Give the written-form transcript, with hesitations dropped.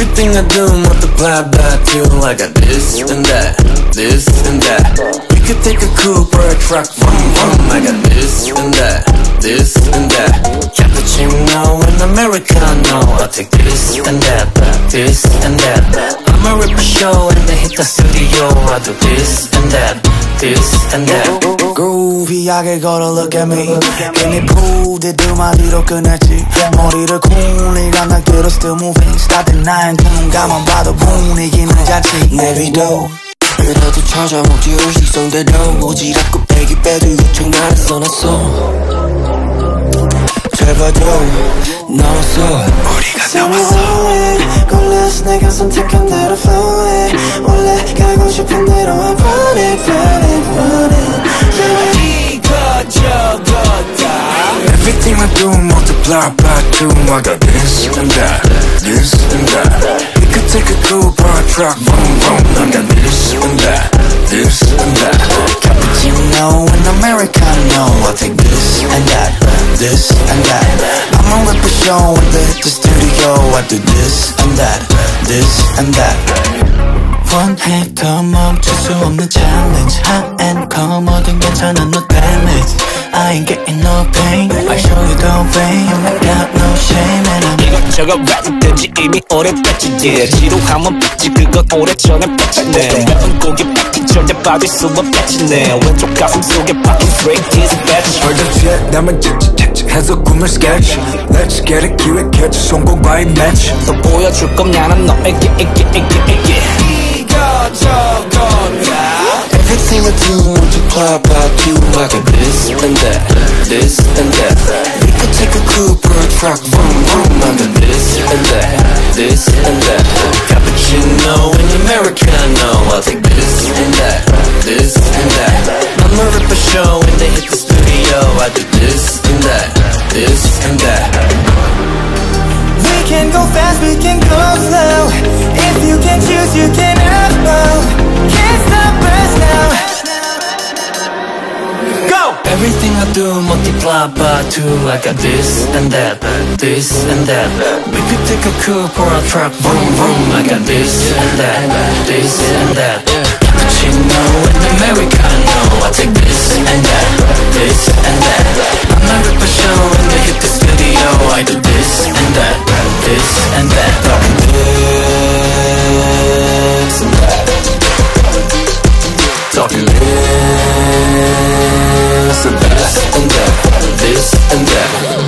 Everything I do multiply by two. I got this and that, this and that. We could take a coupe or a truck, vroom vroom. I got this and that, this and that. Cappuccino and Americano. I'll take this and that, this and that. I'ma rip a show and then hit the studio. I'll do this and that, this and that. Groovy하게 걸어 look at me. 이미 pulled 두 마디로 끝냈지. 머리를 쿵 감각대로 still moving. starting 나의 눈감만 봐도 분위기는 잔치. 내비도 그래도 찾아 목지를 식성대로 오지랖 빼기 빼도 요청 나를 써놨어. 제발 좀 넘었어. 우리가 넘었어. 골라서 내가 선택한 대로 flow it. 원래 가고 싶은 대로 I run it, run it, run it. Everything I do multiply by two. I got this and that, this and that. We could take a coupe or a truck, vroom vroom. I got this and that, this and that. Cappuccino and Americano. I'll take this and that, this and that. I'ma rip a show and then hit the studio. I do this and that, this and that. 원해도 멈출 수 없는 challenge. Hot and cold 뭐든 괜찮아 no damage. I ain't getting no pain. I show you the way. I got no shame and I'm 이것저것 랩든지 이미 오래 뺐지. yeah. 지루하면 뺐지 그건 오래전에 뺐지네. 매운 고기 뺐기 절대 빠질 수 없겠지네. 왼쪽 가슴 속에 박힌 straight tears batch. 얼굴 나만 해서 꿈을 sketch. Let's get it 기획해줘 성공과의 match. 또 보여줄 건 나는 너에게 Everything I do multiply by two. I got this and that, this and that. We could take a coupe or a truck, vroom vroom. I got this and that, this and that. Cappuccino and Americano. I'll take this and that, this and that. I'ma rip a show and then hit the studio. I do this and that, this and that. We can go fast, we can go slow. If you can choose, you can have both. Can't stop us now. Go! Everything I do multiply by two. I got this and that, this and that. We could take a coupe or a truck, vroom vroom. I got this and that, this and that. Cappuccino and Americano. I take this and that, this and that. I'ma rip a show and then hit the studio. I do this and that, this and that. This and that. Talking this and that, this and that.